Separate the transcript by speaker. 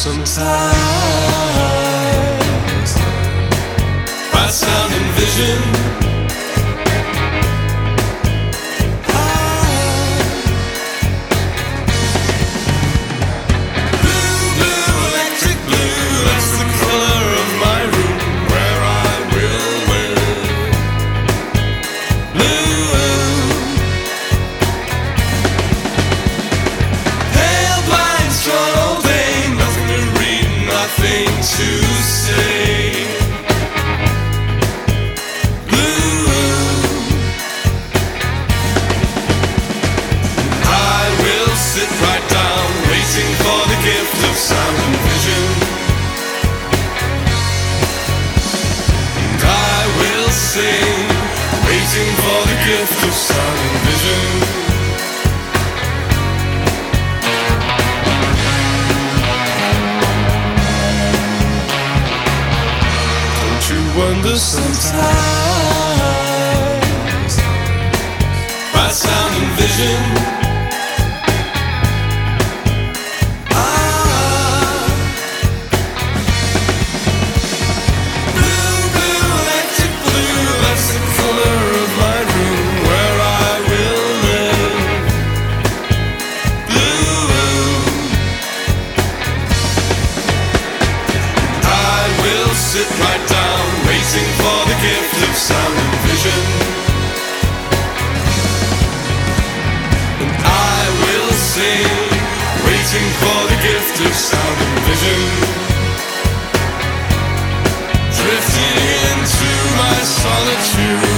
Speaker 1: sometimes by sound and vision. Blue, blue, electric blue, that's the color of my room where I will live. Blue, pale, blind, strong old dame, nothing to read, nothing to say. Sit right down, waiting for the gift of sound and vision. And I will sing, waiting for the gift of sound and vision. Don't you wonder sometimes by sound and vision? Sit right down, waiting for the gift of sound and vision. And I will sing, waiting for the gift of sound and vision. Drifting into my solitude.